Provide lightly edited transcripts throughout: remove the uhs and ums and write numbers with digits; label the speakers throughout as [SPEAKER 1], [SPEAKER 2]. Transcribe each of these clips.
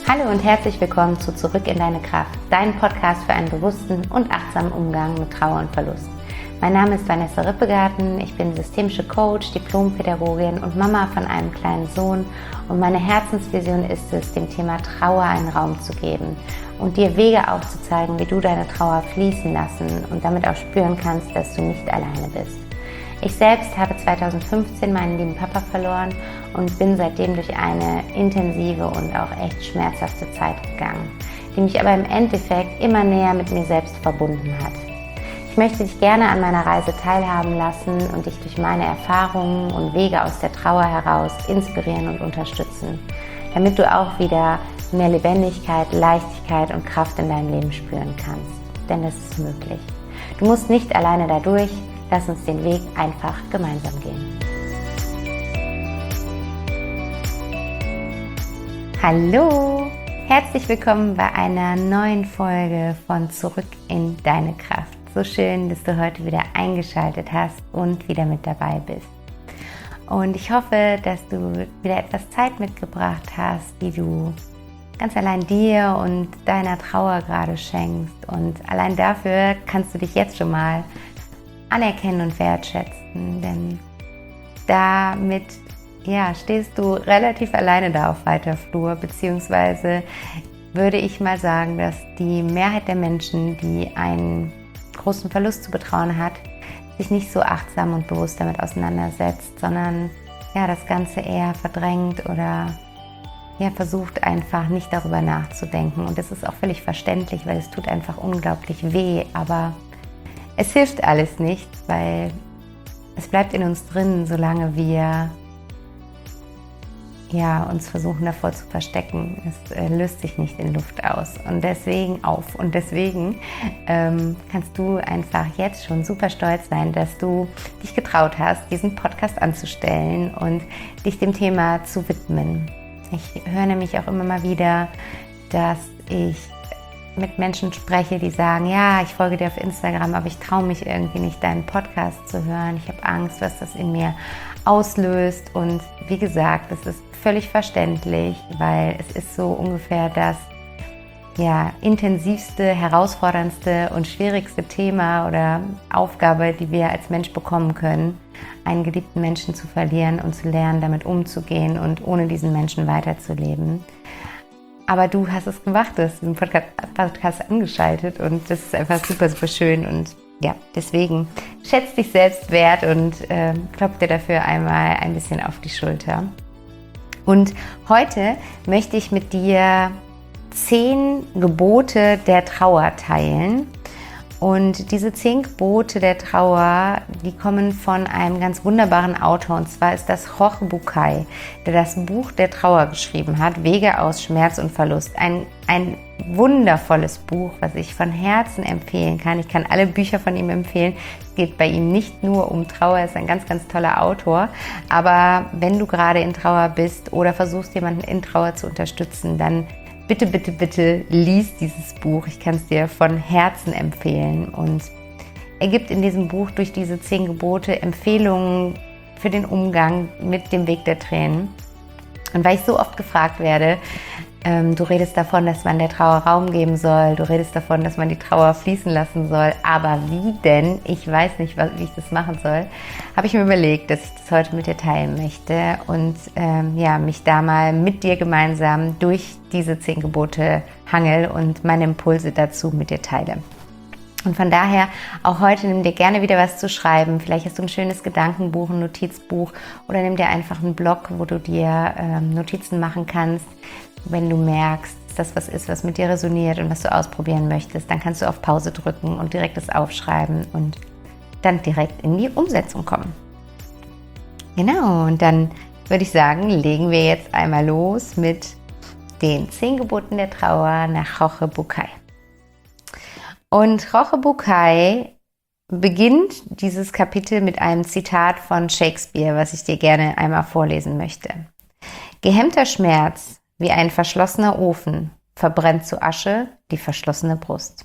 [SPEAKER 1] Hallo und herzlich willkommen zu Zurück in deine Kraft, dein Podcast für einen bewussten und achtsamen Umgang mit Trauer und Verlust. Mein Name ist Vanessa Rippegarten, ich bin systemische Coach, Diplompädagogin und Mama von einem kleinen Sohn und meine Herzensvision ist es, dem Thema Trauer einen Raum zu geben und dir Wege aufzuzeigen, wie du deine Trauer fließen lassen und damit auch spüren kannst, dass du nicht alleine bist. Ich selbst habe 2015 meinen lieben Papa verloren und bin seitdem durch eine intensive und auch echt schmerzhafte Zeit gegangen, die mich aber im Endeffekt immer näher mit mir selbst verbunden hat. Ich möchte dich gerne an meiner Reise teilhaben lassen und dich durch meine Erfahrungen und Wege aus der Trauer heraus inspirieren und unterstützen, damit du auch wieder mehr Lebendigkeit, Leichtigkeit und Kraft in deinem Leben spüren kannst. Denn das ist möglich. Du musst nicht alleine dadurch. Lass uns den Weg einfach gemeinsam gehen. Hallo! Herzlich willkommen bei einer neuen Folge von Zurück in deine Kraft. So schön, dass du heute wieder eingeschaltet hast und wieder mit dabei bist. Und ich hoffe, dass du wieder etwas Zeit mitgebracht hast, die du ganz allein dir und deiner Trauer gerade schenkst. Und allein dafür kannst du dich jetzt schon mal anerkennen und wertschätzen, denn damit stehst du relativ alleine da auf weiter Flur, beziehungsweise würde ich mal sagen, dass die Mehrheit der Menschen, die einen großen Verlust zu betrauen hat, sich nicht so achtsam und bewusst damit auseinandersetzt, sondern das Ganze eher verdrängt oder versucht einfach nicht darüber nachzudenken. Und das ist auch völlig verständlich, weil es tut einfach unglaublich weh, aber es hilft alles nicht, weil es bleibt in uns drin, solange wir uns versuchen davor zu verstecken. Es löst sich nicht in Luft aus und deswegen kannst du einfach jetzt schon super stolz sein, dass du dich getraut hast, diesen Podcast anzustellen und dich dem Thema zu widmen. Ich höre nämlich auch immer mal wieder, dass ich mit Menschen spreche, die sagen, ich folge dir auf Instagram, aber ich traue mich irgendwie nicht, deinen Podcast zu hören. Ich habe Angst, was das in mir auslöst. Und wie gesagt, das ist völlig verständlich, weil es ist so ungefähr das intensivste, herausforderndste und schwierigste Thema oder Aufgabe, die wir als Mensch bekommen können, einen geliebten Menschen zu verlieren und zu lernen, damit umzugehen und ohne diesen Menschen weiterzuleben. Aber du hast es gemacht, du hast diesen Podcast angeschaltet und das ist einfach super, super schön und deswegen schätz dich selbst wert und klopf dir dafür einmal ein bisschen auf die Schulter. Und heute möchte ich mit dir 10 Gebote der Trauer teilen. Und diese 10 Gebote der Trauer, die kommen von einem ganz wunderbaren Autor, und zwar ist das Jorge Bucay, der das Buch der Trauer geschrieben hat, Wege aus Schmerz und Verlust. Ein wundervolles Buch, was ich von Herzen empfehlen kann. Ich kann alle Bücher von ihm empfehlen. Es geht bei ihm nicht nur um Trauer, er ist ein ganz, ganz toller Autor. Aber wenn du gerade in Trauer bist oder versuchst, jemanden in Trauer zu unterstützen, dann bitte, bitte, bitte lies dieses Buch. Ich kann es dir von Herzen empfehlen. Und er gibt in diesem Buch durch diese 10 Gebote Empfehlungen für den Umgang mit dem Weg der Tränen. Und weil ich so oft gefragt werde, du redest davon, dass man der Trauer Raum geben soll, du redest davon, dass man die Trauer fließen lassen soll, aber wie denn? Ich weiß nicht, wie ich das machen soll. Habe ich mir überlegt, dass ich das heute mit dir teilen möchte und mich da mal mit dir gemeinsam durch diese 10 Gebote hangel und meine Impulse dazu mit dir teile. Und von daher auch heute nimm dir gerne wieder was zu schreiben. Vielleicht hast du ein schönes Gedankenbuch, ein Notizbuch oder nimm dir einfach einen Block, wo du dir Notizen machen kannst. Wenn du merkst, dass das was ist, was mit dir resoniert und was du ausprobieren möchtest, dann kannst du auf Pause drücken und direkt das aufschreiben und dann direkt in die Umsetzung kommen. Genau, und dann würde ich sagen, legen wir jetzt einmal los mit den 10 Geboten der Trauer nach Jorge Bucay. Und Jorge Bucay beginnt dieses Kapitel mit einem Zitat von Shakespeare, was ich dir gerne einmal vorlesen möchte. Gehemmter Schmerz wie ein verschlossener Ofen verbrennt zu Asche die verschlossene Brust.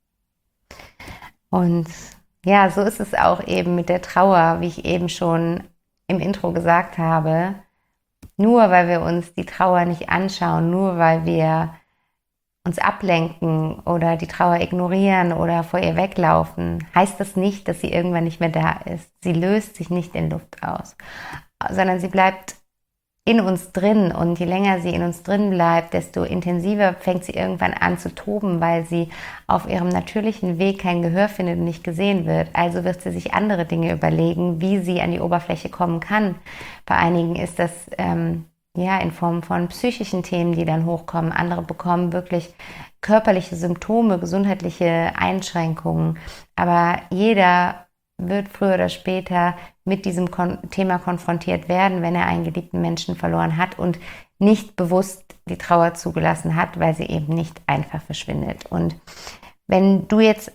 [SPEAKER 1] Und so ist es auch eben mit der Trauer, wie ich eben schon im Intro gesagt habe. Nur weil wir uns die Trauer nicht anschauen, nur weil wir uns ablenken oder die Trauer ignorieren oder vor ihr weglaufen, heißt das nicht, dass sie irgendwann nicht mehr da ist. Sie löst sich nicht in Luft aus, sondern sie bleibt in uns drin, und je länger sie in uns drin bleibt, desto intensiver fängt sie irgendwann an zu toben, weil sie auf ihrem natürlichen Weg kein Gehör findet und nicht gesehen wird. Also wird sie sich andere Dinge überlegen, wie sie an die Oberfläche kommen kann. Bei einigen ist das in Form von psychischen Themen, die dann hochkommen. Andere bekommen wirklich körperliche Symptome, gesundheitliche Einschränkungen. Aber jeder wird früher oder später mit diesem Thema konfrontiert werden, wenn er einen geliebten Menschen verloren hat und nicht bewusst die Trauer zugelassen hat, weil sie eben nicht einfach verschwindet. Und wenn du jetzt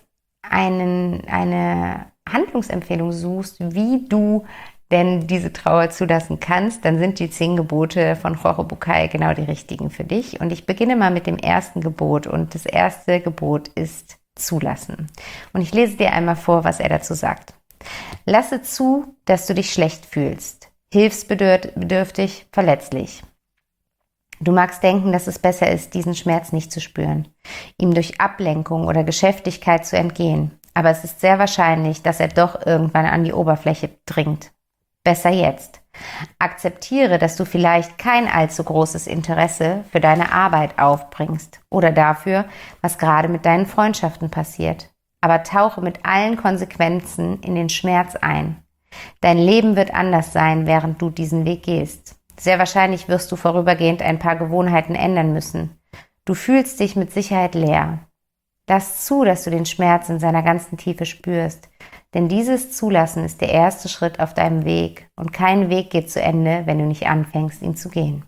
[SPEAKER 1] eine Handlungsempfehlung suchst, wie du denn diese Trauer zulassen kannst, dann sind die 10 Gebote von Jorge Bucay genau die richtigen für dich. Und ich beginne mal mit dem ersten Gebot. Und das erste Gebot ist zulassen. Und ich lese dir einmal vor, was er dazu sagt. Lasse zu, dass du dich schlecht fühlst, hilfsbedürftig, verletzlich. Du magst denken, dass es besser ist, diesen Schmerz nicht zu spüren, ihm durch Ablenkung oder Geschäftigkeit zu entgehen. Aber es ist sehr wahrscheinlich, dass er doch irgendwann an die Oberfläche dringt. Besser jetzt. Akzeptiere, dass du vielleicht kein allzu großes Interesse für deine Arbeit aufbringst oder dafür, was gerade mit deinen Freundschaften passiert. Aber tauche mit allen Konsequenzen in den Schmerz ein. Dein Leben wird anders sein, während du diesen Weg gehst. Sehr wahrscheinlich wirst du vorübergehend ein paar Gewohnheiten ändern müssen. Du fühlst dich mit Sicherheit leer. Lass zu, dass du den Schmerz in seiner ganzen Tiefe spürst. Denn dieses Zulassen ist der erste Schritt auf deinem Weg. Und kein Weg geht zu Ende, wenn du nicht anfängst, ihn zu gehen.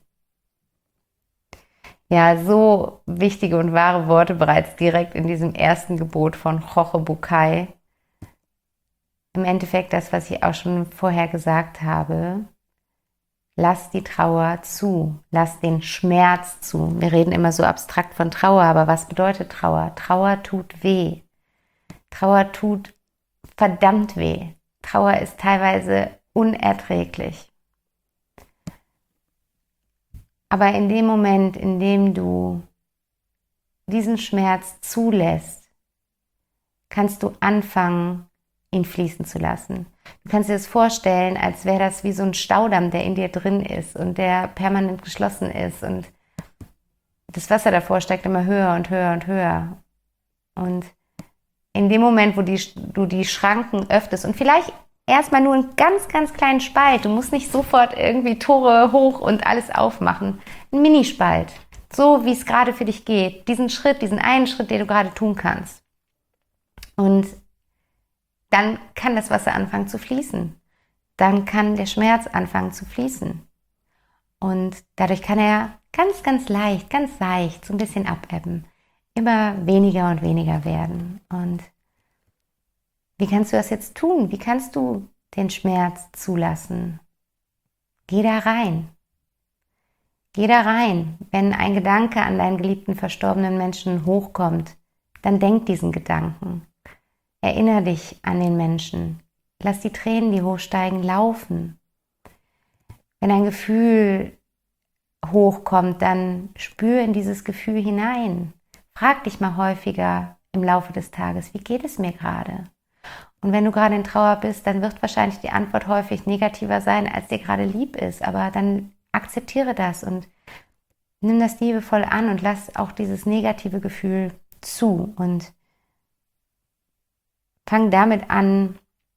[SPEAKER 1] Ja, so wichtige und wahre Worte bereits direkt in diesem ersten Gebot von Jorge Bucay. Im Endeffekt das, was ich auch schon vorher gesagt habe. Lass die Trauer zu, lass den Schmerz zu. Wir reden immer so abstrakt von Trauer, aber was bedeutet Trauer? Trauer tut weh. Trauer tut verdammt weh. Trauer ist teilweise unerträglich. Aber in dem Moment, in dem du diesen Schmerz zulässt, kannst du anfangen, ihn fließen zu lassen. Du kannst dir das vorstellen, als wäre das wie so ein Staudamm, der in dir drin ist und der permanent geschlossen ist und das Wasser davor steigt immer höher und höher und höher. Und in dem Moment, wo du die Schranken öffnest und vielleicht erstmal nur einen ganz, ganz kleinen Spalt, du musst nicht sofort irgendwie Tore hoch und alles aufmachen, ein Minispalt, so wie es gerade für dich geht, diesen einen Schritt, den du gerade tun kannst. Und dann kann das Wasser anfangen zu fließen. Dann kann der Schmerz anfangen zu fließen. Und dadurch kann er ganz, ganz leicht so ein bisschen abebben. Immer weniger und weniger werden. Und wie kannst du das jetzt tun? Wie kannst du den Schmerz zulassen? Geh da rein. Geh da rein. Wenn ein Gedanke an deinen geliebten verstorbenen Menschen hochkommt, dann denk diesen Gedanken. Erinnere dich an den Menschen. Lass die Tränen, die hochsteigen, laufen. Wenn ein Gefühl hochkommt, dann spür in dieses Gefühl hinein. Frag dich mal häufiger im Laufe des Tages, wie geht es mir gerade? Und wenn du gerade in Trauer bist, dann wird wahrscheinlich die Antwort häufig negativer sein, als dir gerade lieb ist. Aber dann akzeptiere das und nimm das liebevoll an und lass auch dieses negative Gefühl zu. Und fang damit an,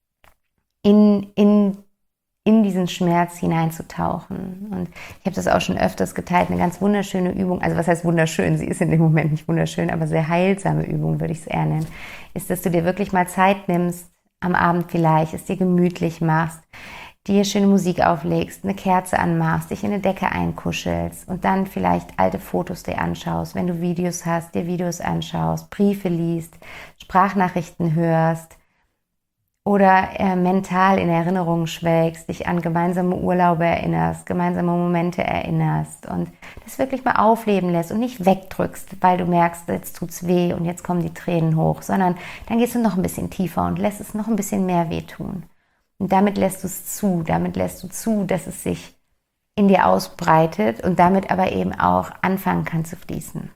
[SPEAKER 1] in diesen Schmerz hineinzutauchen. Und ich habe das auch schon öfters geteilt, eine ganz wunderschöne Übung, also was heißt wunderschön, sie ist in dem Moment nicht wunderschön, aber sehr heilsame Übung, würde ich es eher nennen, ist, dass du dir wirklich mal Zeit nimmst, am Abend vielleicht, es dir gemütlich machst, dir schöne Musik auflegst, eine Kerze anmachst, dich in eine Decke einkuschelst und dann vielleicht alte Fotos dir anschaust, wenn du Videos hast, dir Videos anschaust, Briefe liest, Sprachnachrichten hörst oder mental in Erinnerungen schwelgst, dich an gemeinsame Urlaube erinnerst, gemeinsame Momente erinnerst und das wirklich mal aufleben lässt und nicht wegdrückst, weil du merkst, jetzt tut's weh und jetzt kommen die Tränen hoch, sondern dann gehst du noch ein bisschen tiefer und lässt es noch ein bisschen mehr wehtun. Und damit lässt du es zu, dass es sich in dir ausbreitet und damit aber eben auch anfangen kann zu fließen.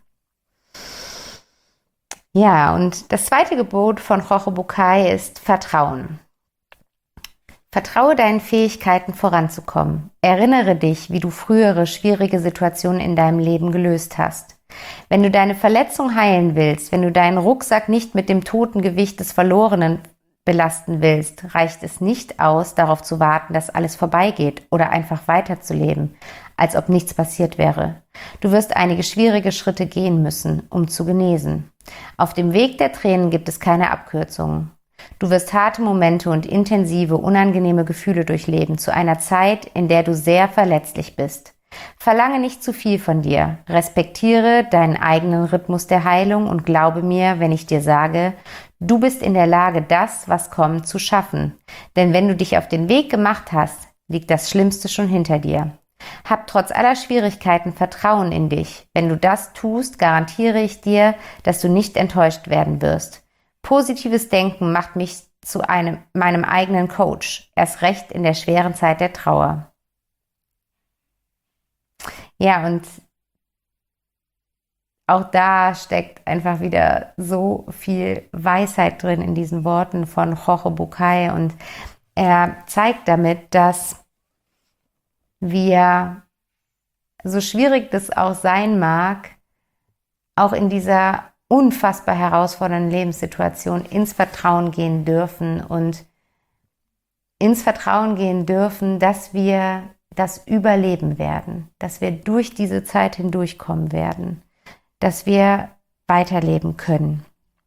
[SPEAKER 1] Ja, und das zweite Gebot von Jorge Bucay ist Vertrauen. Vertraue deinen Fähigkeiten voranzukommen. Erinnere dich, wie du frühere schwierige Situationen in deinem Leben gelöst hast. Wenn du deine Verletzung heilen willst, wenn du deinen Rucksack nicht mit dem toten Gewicht des Verlorenen belasten willst, reicht es nicht aus, darauf zu warten, dass alles vorbeigeht oder einfach weiterzuleben, als ob nichts passiert wäre. Du wirst einige schwierige Schritte gehen müssen, um zu genesen. Auf dem Weg der Tränen gibt es keine Abkürzungen. Du wirst harte Momente und intensive, unangenehme Gefühle durchleben, zu einer Zeit, in der du sehr verletzlich bist. Verlange nicht zu viel von dir. Respektiere deinen eigenen Rhythmus der Heilung und glaube mir, wenn ich dir sage, du bist in der Lage, das, was kommt, zu schaffen. Denn wenn du dich auf den Weg gemacht hast, liegt das Schlimmste schon hinter dir. Hab trotz aller Schwierigkeiten Vertrauen in dich. Wenn du das tust, garantiere ich dir, dass du nicht enttäuscht werden wirst. Positives Denken macht mich zu meinem eigenen Coach, erst recht in der schweren Zeit der Trauer. Ja, und auch da steckt einfach wieder so viel Weisheit drin in diesen Worten von Jorge Bucay und er zeigt damit, dass wir, so schwierig das auch sein mag, auch in dieser unfassbar herausfordernden Lebenssituation ins Vertrauen gehen dürfen und ins Vertrauen gehen dürfen, dass wir das überleben werden, dass wir durch diese Zeit hindurchkommen werden, dass wir weiterleben können.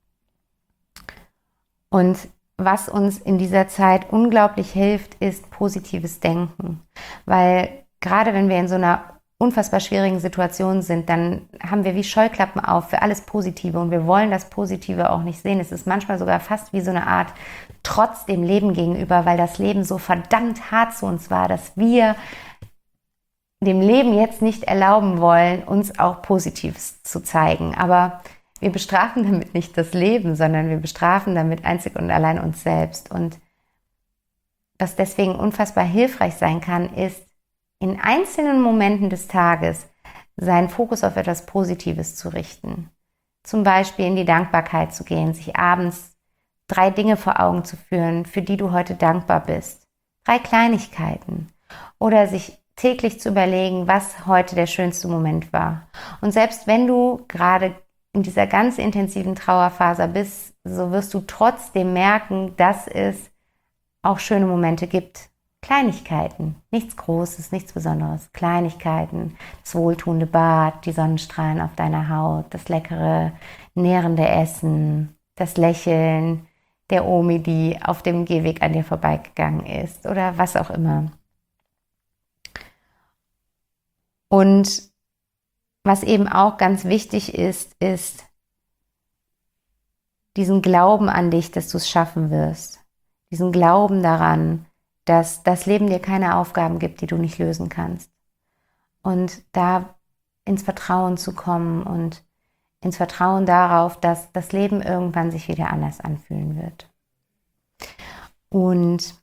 [SPEAKER 1] Und was uns in dieser Zeit unglaublich hilft, ist positives Denken, weil gerade wenn wir in so einer unfassbar schwierigen Situation sind, dann haben wir wie Scheuklappen auf für alles Positive und wir wollen das Positive auch nicht sehen. Es ist manchmal sogar fast wie so eine Art Trotz dem Leben gegenüber, weil das Leben so verdammt hart zu uns war, dass wir dem Leben jetzt nicht erlauben wollen, uns auch Positives zu zeigen. Aber wir bestrafen damit nicht das Leben, sondern wir bestrafen damit einzig und allein uns selbst. Und was deswegen unfassbar hilfreich sein kann, ist, in einzelnen Momenten des Tages seinen Fokus auf etwas Positives zu richten. Zum Beispiel in die Dankbarkeit zu gehen, sich abends 3 Dinge vor Augen zu führen, für die du heute dankbar bist. 3 Kleinigkeiten. Oder sich täglich zu überlegen, was heute der schönste Moment war. Und selbst wenn du gerade in dieser ganz intensiven Trauerphase bist, so wirst du trotzdem merken, dass es auch schöne Momente gibt. Kleinigkeiten, nichts Großes, nichts Besonderes, Kleinigkeiten, das wohltuende Bad, die Sonnenstrahlen auf deiner Haut, das leckere, nährende Essen, das Lächeln der Omi, die auf dem Gehweg an dir vorbeigegangen ist oder was auch immer. Und was eben auch ganz wichtig ist, ist diesen Glauben an dich, dass du es schaffen wirst. Diesen Glauben daran, dass das Leben dir keine Aufgaben gibt, die du nicht lösen kannst. Und da ins Vertrauen zu kommen und ins Vertrauen darauf, dass das Leben irgendwann sich wieder anders anfühlen wird. Und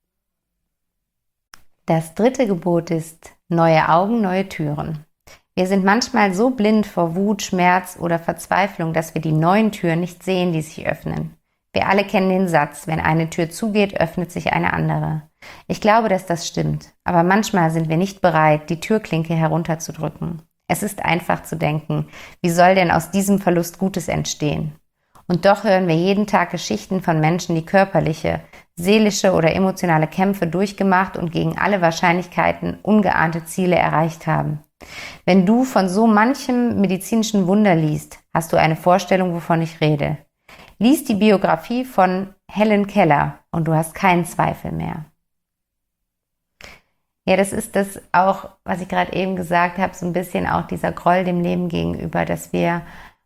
[SPEAKER 1] das 3. Gebot ist neue Augen, neue Türen. Wir sind manchmal so blind vor Wut, Schmerz oder Verzweiflung, dass wir die neuen Türen nicht sehen, die sich öffnen. Wir alle kennen den Satz, wenn eine Tür zugeht, öffnet sich eine andere. Ich glaube, dass das stimmt, aber manchmal sind wir nicht bereit, die Türklinke herunterzudrücken. Es ist einfach zu denken, wie soll denn aus diesem Verlust Gutes entstehen? Und doch hören wir jeden Tag Geschichten von Menschen, die körperliche, seelische oder emotionale Kämpfe durchgemacht und gegen alle Wahrscheinlichkeiten ungeahnte Ziele erreicht haben. Wenn du von so manchem medizinischen Wunder liest, hast du eine Vorstellung, wovon ich rede. Lies die Biografie von Helen Keller und du hast keinen Zweifel mehr. Ja, das ist das auch, was ich gerade eben gesagt habe, so ein bisschen auch dieser Groll dem Leben gegenüber, dass wir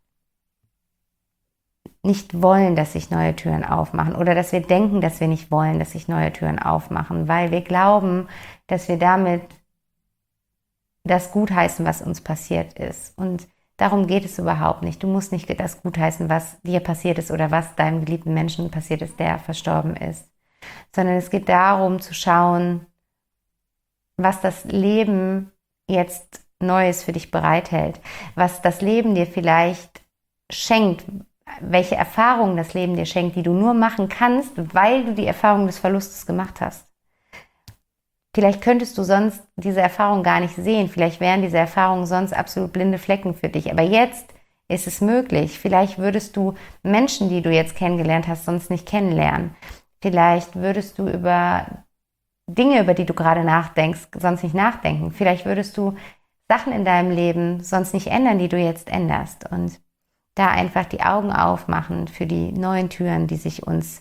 [SPEAKER 1] nicht wollen, dass sich neue Türen aufmachen oder dass wir denken, dass wir nicht wollen, dass sich neue Türen aufmachen, weil wir glauben, dass wir damit das gutheißen, was uns passiert ist. Und darum geht es überhaupt nicht. Du musst nicht das gutheißen, was dir passiert ist oder was deinem geliebten Menschen passiert ist, der verstorben ist. Sondern es geht darum zu schauen, was das Leben jetzt Neues für dich bereithält, was das Leben dir vielleicht schenkt, welche Erfahrungen das Leben dir schenkt, die du nur machen kannst, weil du die Erfahrung des Verlustes gemacht hast. Vielleicht könntest du sonst diese Erfahrung gar nicht sehen, vielleicht wären diese Erfahrungen sonst absolut blinde Flecken für dich, aber jetzt ist es möglich. Vielleicht würdest du Menschen, die du jetzt kennengelernt hast, sonst nicht kennenlernen. Vielleicht würdest du über Dinge, über die du gerade nachdenkst, sonst nicht nachdenken. Vielleicht würdest du Sachen in deinem Leben sonst nicht ändern, die du jetzt änderst. Und da einfach die Augen aufmachen für die neuen Türen, die sich uns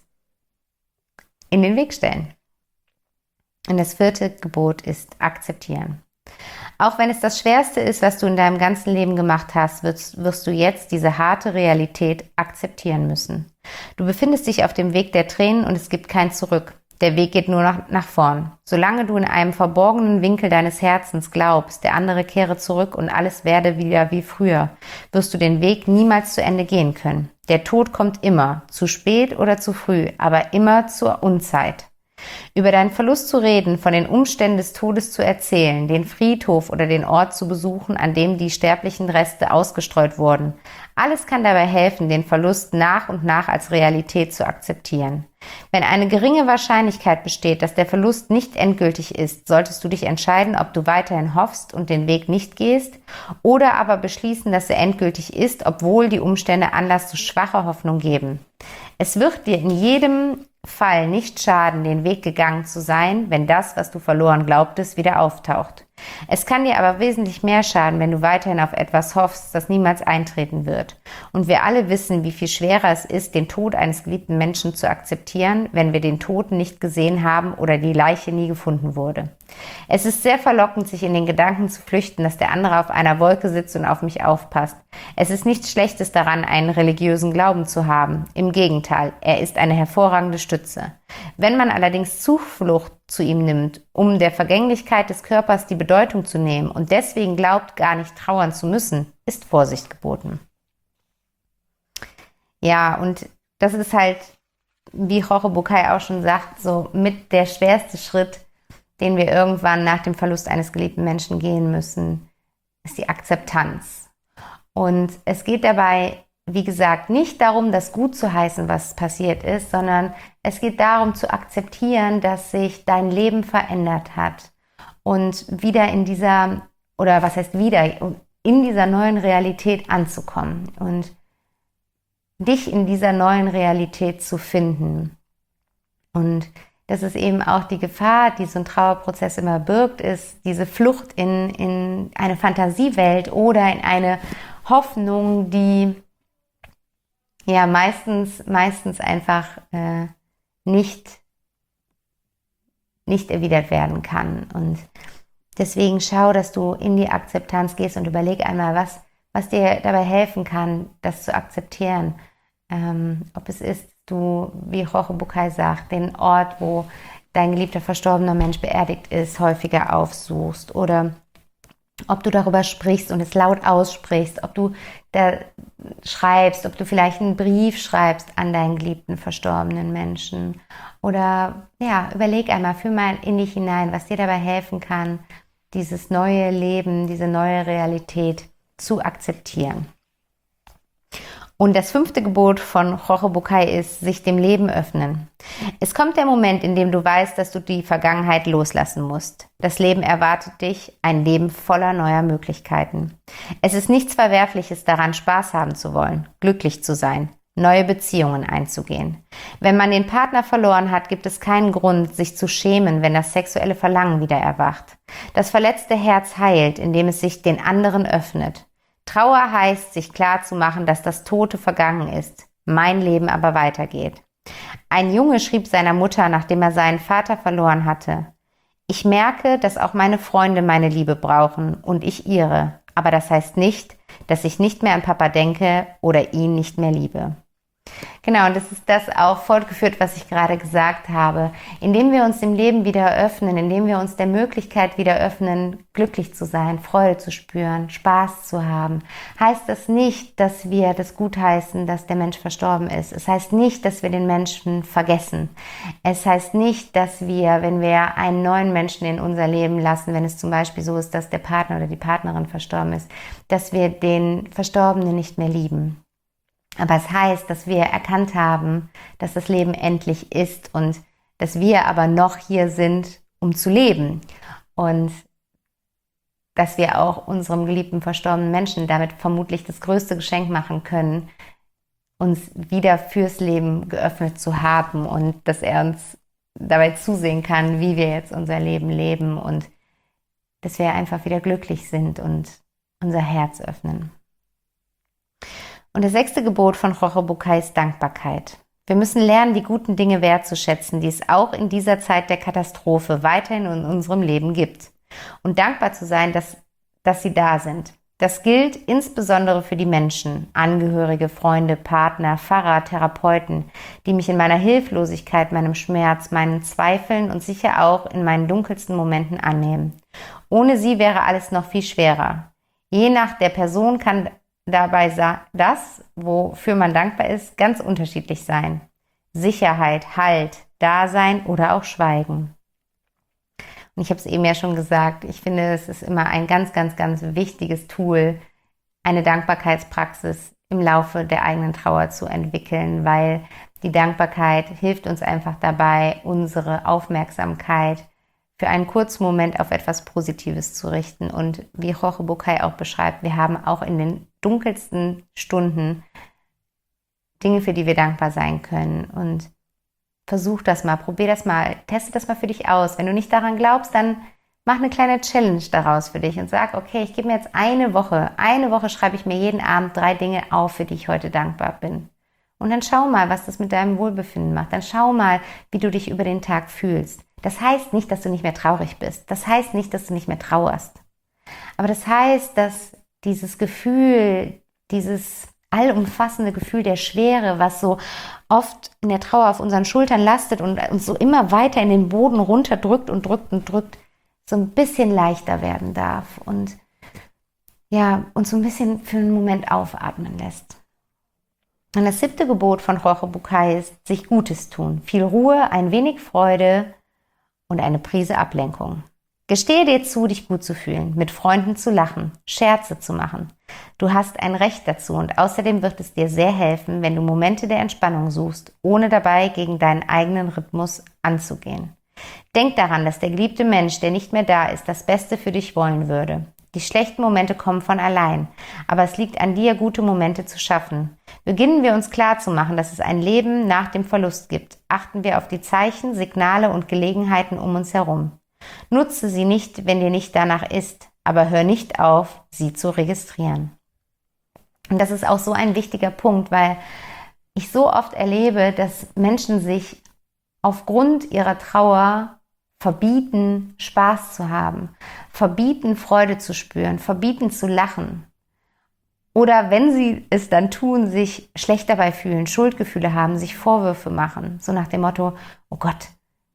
[SPEAKER 1] in den Weg stellen. Und das 4. Gebot ist akzeptieren. Auch wenn es das Schwerste ist, was du in deinem ganzen Leben gemacht hast, wirst du jetzt diese harte Realität akzeptieren müssen. Du befindest dich auf dem Weg der Tränen und es gibt kein Zurück. Der Weg geht nur nach vorn. Solange du in einem verborgenen Winkel deines Herzens glaubst, der andere kehre zurück und alles werde wieder wie früher, wirst du den Weg niemals zu Ende gehen können. Der Tod kommt immer, zu spät oder zu früh, aber immer zur Unzeit. Über deinen Verlust zu reden, von den Umständen des Todes zu erzählen, den Friedhof oder den Ort zu besuchen, an dem die sterblichen Reste ausgestreut wurden. Alles kann dabei helfen, den Verlust nach und nach als Realität zu akzeptieren. Wenn eine geringe Wahrscheinlichkeit besteht, dass der Verlust nicht endgültig ist, solltest du dich entscheiden, ob du weiterhin hoffst und den Weg nicht gehst oder aber beschließen, dass er endgültig ist, obwohl die Umstände Anlass zu schwacher Hoffnung geben. Es wird dir in jedem Fall nicht schaden, den Weg gegangen zu sein, wenn das, was du verloren glaubtest, wieder auftaucht. Es kann dir aber wesentlich mehr schaden, wenn du weiterhin auf etwas hoffst, das niemals eintreten wird. Und wir alle wissen, wie viel schwerer es ist, den Tod eines geliebten Menschen zu akzeptieren, wenn wir den Toten nicht gesehen haben oder die Leiche nie gefunden wurde. Es ist sehr verlockend, sich in den Gedanken zu flüchten, dass der andere auf einer Wolke sitzt und auf mich aufpasst. Es ist nichts Schlechtes daran, einen religiösen Glauben zu haben. Im Gegenteil, er ist eine hervorragende Stütze. Wenn man allerdings Zuflucht zu ihm nimmt, um der Vergänglichkeit des Körpers die Bedeutung zu nehmen und deswegen glaubt, gar nicht trauern zu müssen, ist Vorsicht geboten. Ja, und das ist halt, wie Jorge Bucay auch schon sagt, so mit der schwerste Schritt, den wir irgendwann nach dem Verlust eines geliebten Menschen gehen müssen, ist die Akzeptanz. Und es geht dabei, wie gesagt, nicht darum, das gut zu heißen, was passiert ist, sondern es geht darum zu akzeptieren, dass sich dein Leben verändert hat und wieder in dieser, oder was heißt wieder, in dieser neuen Realität anzukommen und dich in dieser neuen Realität zu finden. Und das ist eben auch die Gefahr, die so ein Trauerprozess immer birgt, ist diese Flucht in eine Fantasiewelt oder in eine Hoffnung, die ja meistens einfach nicht erwidert werden kann. Und deswegen schau, dass du in die Akzeptanz gehst und überleg einmal, was dir dabei helfen kann, das zu akzeptieren. Ob es ist, du, wie Jorge Bucay sagt, den Ort, wo dein geliebter verstorbener Mensch beerdigt ist, häufiger aufsuchst oder ob du darüber sprichst und es laut aussprichst, ob du da schreibst, ob du vielleicht einen Brief schreibst an deinen geliebten verstorbenen Menschen oder ja, überleg einmal, fühl mal in dich hinein, was dir dabei helfen kann, dieses neue Leben, diese neue Realität zu akzeptieren. Und das 5. Gebot von Jorge Bucay ist, sich dem Leben öffnen. Es kommt der Moment, in dem du weißt, dass du die Vergangenheit loslassen musst. Das Leben erwartet dich, ein Leben voller neuer Möglichkeiten. Es ist nichts Verwerfliches daran, Spaß haben zu wollen, glücklich zu sein, neue Beziehungen einzugehen. Wenn man den Partner verloren hat, gibt es keinen Grund, sich zu schämen, wenn das sexuelle Verlangen wieder erwacht. Das verletzte Herz heilt, indem es sich den anderen öffnet. Trauer heißt, sich klarzumachen, dass das Tote vergangen ist, mein Leben aber weitergeht. Ein Junge schrieb seiner Mutter, nachdem er seinen Vater verloren hatte: Ich merke, dass auch meine Freunde meine Liebe brauchen und ich ihre, aber das heißt nicht, dass ich nicht mehr an Papa denke oder ihn nicht mehr liebe. Genau, und das ist das auch fortgeführt, was ich gerade gesagt habe. Indem wir uns dem Leben wieder öffnen, indem wir uns der Möglichkeit wieder öffnen, glücklich zu sein, Freude zu spüren, Spaß zu haben, heißt das nicht, dass wir das gutheißen, dass der Mensch verstorben ist. Es heißt nicht, dass wir den Menschen vergessen. Es heißt nicht, dass wir, wenn wir einen neuen Menschen in unser Leben lassen, wenn es zum Beispiel so ist, dass der Partner oder die Partnerin verstorben ist, dass wir den Verstorbenen nicht mehr lieben. Aber es heißt, dass wir erkannt haben, dass das Leben endlich ist und dass wir aber noch hier sind, um zu leben. Und dass wir auch unserem geliebten verstorbenen Menschen damit vermutlich das größte Geschenk machen können, uns wieder fürs Leben geöffnet zu haben und dass er uns dabei zusehen kann, wie wir jetzt unser Leben leben und dass wir einfach wieder glücklich sind und unser Herz öffnen. Und das 6. Gebot von Jorge Bucay ist Dankbarkeit. Wir müssen lernen, die guten Dinge wertzuschätzen, die es auch in dieser Zeit der Katastrophe weiterhin in unserem Leben gibt. Und dankbar zu sein, dass sie da sind. Das gilt insbesondere für die Menschen, Angehörige, Freunde, Partner, Pfarrer, Therapeuten, die mich in meiner Hilflosigkeit, meinem Schmerz, meinen Zweifeln und sicher auch in meinen dunkelsten Momenten annehmen. Ohne sie wäre alles noch viel schwerer. Je nach der Person kann dabei das, wofür man dankbar ist, ganz unterschiedlich sein. Sicherheit, Halt, Dasein oder auch Schweigen. Und ich habe es eben ja schon gesagt, ich finde, es ist immer ein ganz, ganz, ganz wichtiges Tool, eine Dankbarkeitspraxis im Laufe der eigenen Trauer zu entwickeln, weil die Dankbarkeit hilft uns einfach dabei, unsere Aufmerksamkeit für einen kurzen Moment auf etwas Positives zu richten. Und wie Jorge Bucay auch beschreibt, wir haben auch in den dunkelsten Stunden Dinge, für die wir dankbar sein können. Und versuch das mal, probier das mal, teste das mal für dich aus. Wenn du nicht daran glaubst, dann mach eine kleine Challenge daraus für dich und sag, okay, ich gebe mir jetzt eine Woche schreibe ich mir jeden Abend 3 Dinge auf, für die ich heute dankbar bin. Und dann schau mal, was das mit deinem Wohlbefinden macht. Dann schau mal, wie du dich über den Tag fühlst. Das heißt nicht, dass du nicht mehr traurig bist. Das heißt nicht, dass du nicht mehr trauerst. Aber das heißt, dass dieses Gefühl, dieses allumfassende Gefühl der Schwere, was so oft in der Trauer auf unseren Schultern lastet und uns so immer weiter in den Boden runterdrückt und drückt und drückt, so ein bisschen leichter werden darf und ja, uns so ein bisschen für einen Moment aufatmen lässt. Und das 7. Gebot von Jorge Bucay ist, sich Gutes tun. Viel Ruhe, ein wenig Freude und eine Prise Ablenkung. Gestehe dir zu, dich gut zu fühlen, mit Freunden zu lachen, Scherze zu machen. Du hast ein Recht dazu und außerdem wird es dir sehr helfen, wenn du Momente der Entspannung suchst, ohne dabei gegen deinen eigenen Rhythmus anzugehen. Denk daran, dass der geliebte Mensch, der nicht mehr da ist, das Beste für dich wollen würde. Die schlechten Momente kommen von allein, aber es liegt an dir, gute Momente zu schaffen. Beginnen wir uns klarzumachen, dass es ein Leben nach dem Verlust gibt. Achten wir auf die Zeichen, Signale und Gelegenheiten um uns herum. Nutze sie nicht, wenn dir nicht danach ist, aber hör nicht auf, sie zu registrieren. Und das ist auch so ein wichtiger Punkt, weil ich so oft erlebe, dass Menschen sich aufgrund ihrer Trauer verbieten, Spaß zu haben, verbieten, Freude zu spüren, verbieten zu lachen. Oder wenn sie es dann tun, sich schlecht dabei fühlen, Schuldgefühle haben, sich Vorwürfe machen. So nach dem Motto, oh Gott,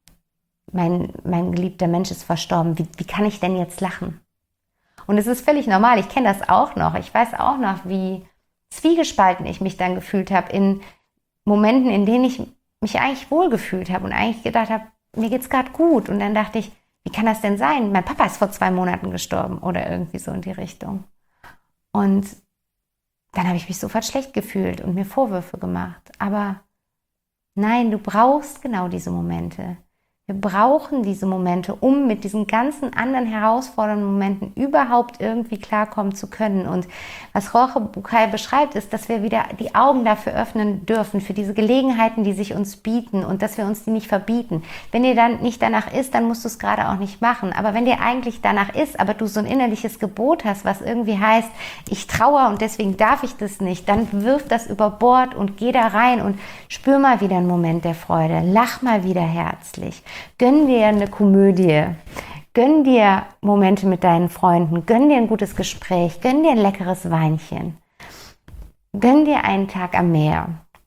[SPEAKER 1] mein geliebter Mensch ist verstorben, wie kann ich denn jetzt lachen? Und es ist völlig normal, ich kenne das auch noch. Ich weiß auch noch, wie zwiegespalten ich mich dann gefühlt habe in Momenten, in denen ich mich eigentlich wohlgefühlt habe und eigentlich gedacht habe, mir geht's gerade gut. Und dann dachte ich, wie kann das denn sein? Mein Papa ist vor 2 Monaten gestorben oder irgendwie so in die Richtung. Und dann habe ich mich sofort schlecht gefühlt und mir Vorwürfe gemacht. Aber nein, du brauchst genau diese Momente. Wir brauchen diese Momente, um mit diesen ganzen anderen herausfordernden Momenten überhaupt irgendwie klarkommen zu können. Und was Jorge Bucay beschreibt, ist, dass wir wieder die Augen dafür öffnen dürfen, für diese Gelegenheiten, die sich uns bieten und dass wir uns die nicht verbieten. Wenn dir dann nicht danach ist, dann musst du es gerade auch nicht machen. Aber wenn dir eigentlich danach ist, aber du so ein innerliches Gebot hast, was irgendwie heißt, ich trauere und deswegen darf ich das nicht, dann wirf das über Bord und geh da rein und spür mal wieder einen Moment der Freude. Lach mal wieder herzlich. Gönn dir eine Komödie, gönn dir Momente mit deinen Freunden, gönn dir ein gutes Gespräch, gönn dir ein leckeres Weinchen, gönn dir einen Tag am Meer.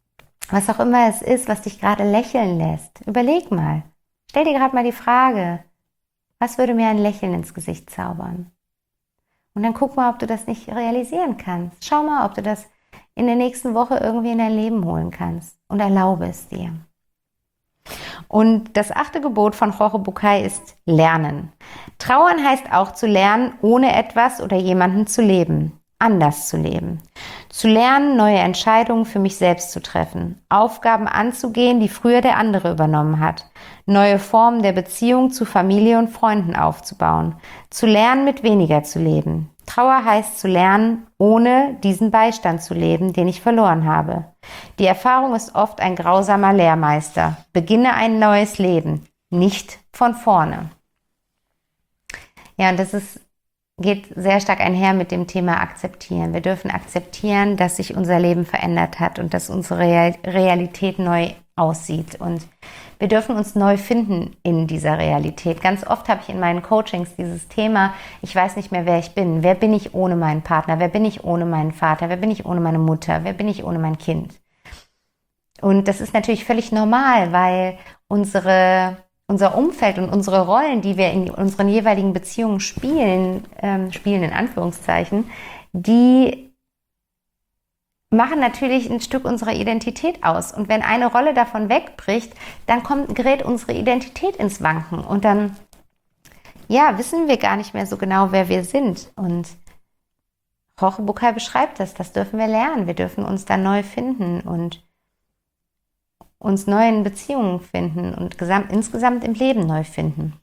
[SPEAKER 1] Was auch immer es ist, was dich gerade lächeln lässt. Überleg mal. Stell dir gerade mal die Frage, was würde mir ein Lächeln ins Gesicht zaubern? Und dann guck mal, ob du das nicht realisieren kannst. Schau mal, ob du das in der nächsten Woche irgendwie in dein Leben holen kannst. Und erlaube es dir. Und das 8. Gebot von Jorge Bucay ist Lernen. Trauern heißt auch zu lernen, ohne etwas oder jemanden zu leben. Anders zu leben. Zu lernen, neue Entscheidungen für mich selbst zu treffen. Aufgaben anzugehen, die früher der andere übernommen hat. Neue Formen der Beziehung zu Familie und Freunden aufzubauen. Zu lernen, mit weniger zu leben. Trauer heißt zu lernen, ohne diesen Beistand zu leben, den ich verloren habe. Die Erfahrung ist oft ein grausamer Lehrmeister. Beginne ein neues Leben, nicht von vorne. Ja, und das geht sehr stark einher mit dem Thema Akzeptieren. Wir dürfen akzeptieren, dass sich unser Leben verändert hat und dass unsere Realität neu aussieht. Und wir dürfen uns neu finden in dieser Realität. Ganz oft habe ich in meinen Coachings dieses Thema, ich weiß nicht mehr, wer ich bin. Wer bin ich ohne meinen Partner? Wer bin ich ohne meinen Vater? Wer bin ich ohne meine Mutter? Wer bin ich ohne mein Kind? Und das ist natürlich völlig normal, weil unser Umfeld und unsere Rollen, die wir in unseren jeweiligen Beziehungen spielen in Anführungszeichen, die machen natürlich ein Stück unserer Identität aus. Und wenn eine Rolle davon wegbricht, dann gerät unsere Identität ins Wanken. Und dann, ja, wissen wir gar nicht mehr so genau, wer wir sind. Und Jorge Bucay beschreibt das dürfen wir lernen. Wir dürfen uns da neu finden und uns neu in Beziehungen finden und insgesamt im Leben neu finden.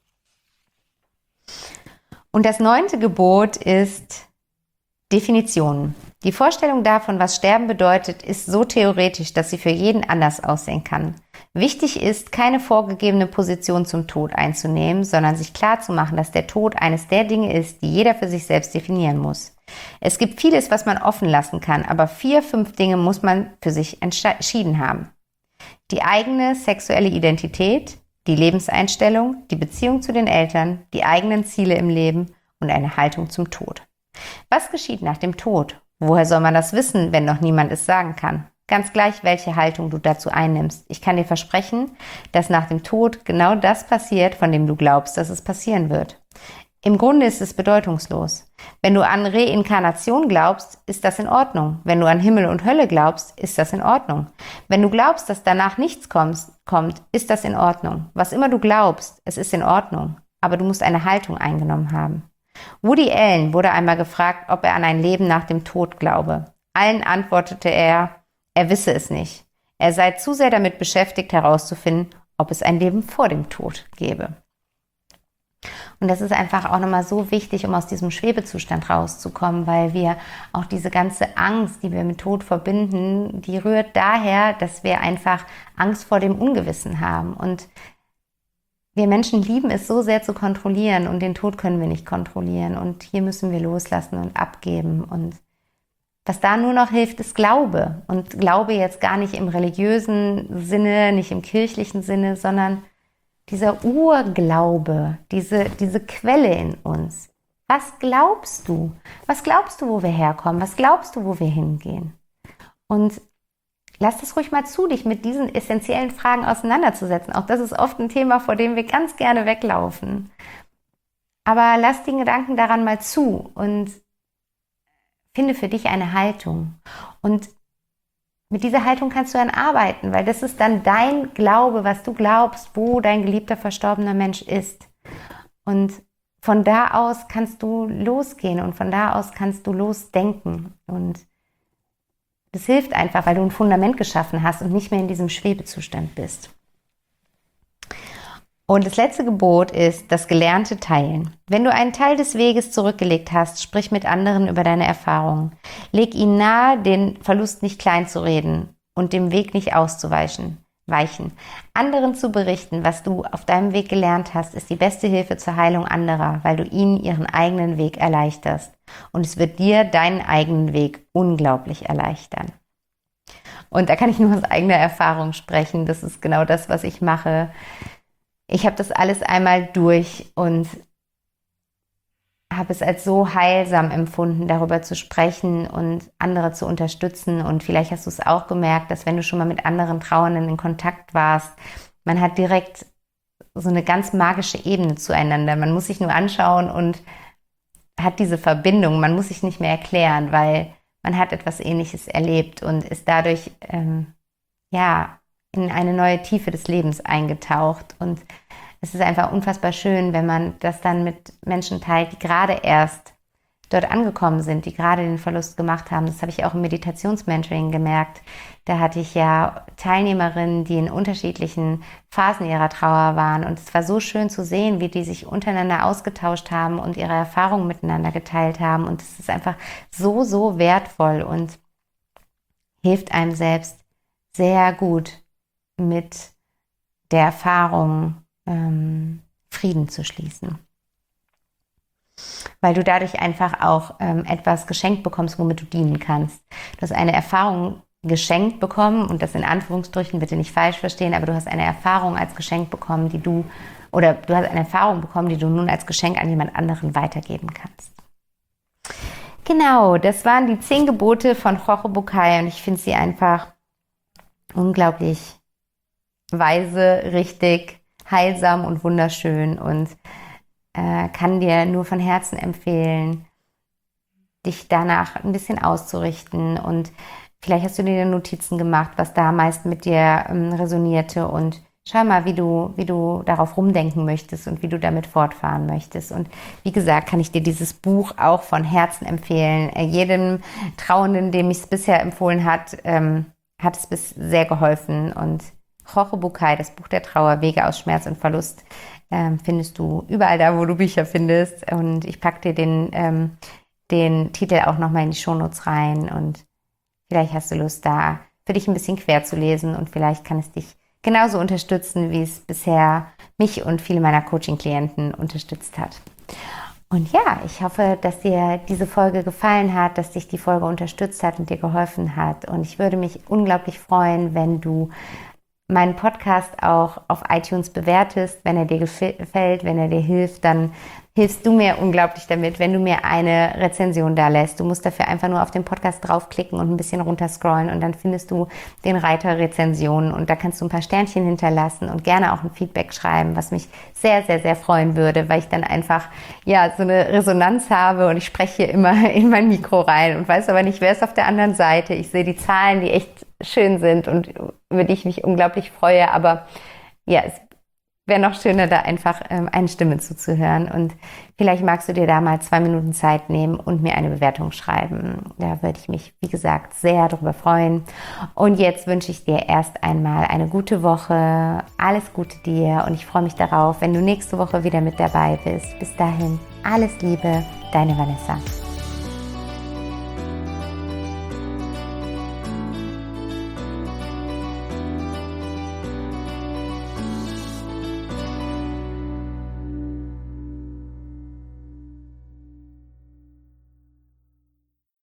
[SPEAKER 1] Und das 9. Gebot ist Definitionen. Die Vorstellung davon, was Sterben bedeutet, ist so theoretisch, dass sie für jeden anders aussehen kann. Wichtig ist, keine vorgegebene Position zum Tod einzunehmen, sondern sich klarzumachen, dass der Tod eines der Dinge ist, die jeder für sich selbst definieren muss. Es gibt vieles, was man offen lassen kann, aber 4, 5 Dinge muss man für sich entschieden haben. Die eigene sexuelle Identität, die Lebenseinstellung, die Beziehung zu den Eltern, die eigenen Ziele im Leben und eine Haltung zum Tod. Was geschieht nach dem Tod? Woher soll man das wissen, wenn noch niemand es sagen kann? Ganz gleich, welche Haltung du dazu einnimmst. Ich kann dir versprechen, dass nach dem Tod genau das passiert, von dem du glaubst, dass es passieren wird. Im Grunde ist es bedeutungslos. Wenn du an Reinkarnation glaubst, ist das in Ordnung. Wenn du an Himmel und Hölle glaubst, ist das in Ordnung. Wenn du glaubst, dass danach nichts kommt, ist das in Ordnung. Was immer du glaubst, es ist in Ordnung. Aber du musst eine Haltung eingenommen haben. Woody Allen wurde einmal gefragt, ob er an ein Leben nach dem Tod glaube. Allen antwortete er wisse es nicht. Er sei zu sehr damit beschäftigt, herauszufinden, ob es ein Leben vor dem Tod gäbe. Und das ist einfach auch nochmal so wichtig, um aus diesem Schwebezustand rauszukommen, weil wir auch diese ganze Angst, die wir mit Tod verbinden, die rührt daher, dass wir einfach Angst vor dem Ungewissen haben. Und wir Menschen lieben es so sehr zu kontrollieren und den Tod können wir nicht kontrollieren. Und hier müssen wir loslassen und abgeben. Und was da nur noch hilft, ist Glaube. Und Glaube jetzt gar nicht im religiösen Sinne, nicht im kirchlichen Sinne, sondern dieser Urglaube, diese Quelle in uns. Was glaubst du? Was glaubst du, wo wir herkommen? Was glaubst du, wo wir hingehen? Und lass es ruhig mal zu, dich mit diesen essentiellen Fragen auseinanderzusetzen. Auch das ist oft ein Thema, vor dem wir ganz gerne weglaufen. Aber lass den Gedanken daran mal zu und finde für dich eine Haltung. Und mit dieser Haltung kannst du dann arbeiten, weil das ist dann dein Glaube, was du glaubst, wo dein geliebter, verstorbener Mensch ist. Und von da aus kannst du losgehen und von da aus kannst du losdenken. Und das hilft einfach, weil du ein Fundament geschaffen hast und nicht mehr in diesem Schwebezustand bist. Und das letzte Gebot ist das gelernte Teilen. Wenn du einen Teil des Weges zurückgelegt hast, sprich mit anderen über deine Erfahrungen. Leg ihnen nahe, den Verlust nicht klein zu reden und dem Weg nicht auszuweichen. Anderen zu berichten, was du auf deinem Weg gelernt hast, ist die beste Hilfe zur Heilung anderer, weil du ihnen ihren eigenen Weg erleichterst. Und es wird dir deinen eigenen Weg unglaublich erleichtern. Und da kann ich nur aus eigener Erfahrung sprechen. Das ist genau das, was ich mache. Ich habe das alles einmal durch und habe es als so heilsam empfunden, darüber zu sprechen und andere zu unterstützen. Und vielleicht hast du es auch gemerkt, dass wenn du schon mal mit anderen Trauernden in Kontakt warst, man hat direkt so eine ganz magische Ebene zueinander. Man muss sich nur anschauen und hat diese Verbindung. Man muss sich nicht mehr erklären, weil man hat etwas Ähnliches erlebt und ist dadurch in eine neue Tiefe des Lebens eingetaucht. Und es ist einfach unfassbar schön, wenn man das dann mit Menschen teilt, die gerade erst dort angekommen sind, die gerade den Verlust gemacht haben. Das habe ich auch im Meditationsmentoring gemerkt. Da hatte ich ja Teilnehmerinnen, die in unterschiedlichen Phasen ihrer Trauer waren. Und es war so schön zu sehen, wie die sich untereinander ausgetauscht haben und ihre Erfahrungen miteinander geteilt haben. Und es ist einfach so, so wertvoll und hilft einem selbst sehr gut mit der Erfahrung Frieden zu schließen. Weil du dadurch einfach auch etwas geschenkt bekommst, womit du dienen kannst. Du hast eine Erfahrung geschenkt bekommen, und das in Anführungsstrichen bitte nicht falsch verstehen, aber du hast eine Erfahrung als Geschenk bekommen, du hast eine Erfahrung bekommen, die du nun als Geschenk an jemand anderen weitergeben kannst. Genau, das waren die 10 Gebote von Jorge Bucay und ich finde sie einfach unglaublich weise, richtig, heilsam und wunderschön und kann dir nur von Herzen empfehlen, dich danach ein bisschen auszurichten, und vielleicht hast du dir Notizen gemacht, was da am meisten mit dir resonierte, und schau mal, wie du darauf rumdenken möchtest und wie du damit fortfahren möchtest. Und wie gesagt, kann ich dir dieses Buch auch von Herzen empfehlen. Jedem Trauernden, dem ich es bisher empfohlen hat es sehr geholfen. Und Jorge Bucay, das Buch der Trauer, Wege aus Schmerz und Verlust, findest du überall da, wo du Bücher findest. Und ich packe dir den Titel auch nochmal in die Shownotes rein. Und vielleicht hast du Lust, da für dich ein bisschen quer zu lesen. Und vielleicht kann es dich genauso unterstützen, wie es bisher mich und viele meiner Coaching-Klienten unterstützt hat. Und ja, ich hoffe, dass dir diese Folge gefallen hat, dass dich die Folge unterstützt hat und dir geholfen hat. Und ich würde mich unglaublich freuen, wenn du meinen Podcast auch auf iTunes bewertest. Wenn er dir gefällt, wenn er dir hilft, dann hilfst du mir unglaublich damit, wenn du mir eine Rezension da lässt. Du musst dafür einfach nur auf den Podcast draufklicken und ein bisschen runterscrollen, und dann findest du den Reiter Rezensionen, und da kannst du ein paar Sternchen hinterlassen und gerne auch ein Feedback schreiben, was mich sehr, sehr, sehr freuen würde, weil ich dann einfach so eine Resonanz habe, und ich spreche hier immer in mein Mikro rein und weiß aber nicht, wer ist auf der anderen Seite. Ich sehe die Zahlen, die echt schön sind und über die ich mich unglaublich freue, aber ja, es wäre noch schöner, da einfach eine Stimme zuzuhören, und vielleicht magst du dir da mal 2 Minuten Zeit nehmen und mir eine Bewertung schreiben. Da würde ich mich, wie gesagt, sehr darüber freuen. Und jetzt wünsche ich dir erst einmal eine gute Woche, alles Gute dir, und ich freue mich darauf, wenn du nächste Woche wieder mit dabei bist. Bis dahin, alles Liebe, deine Vanessa.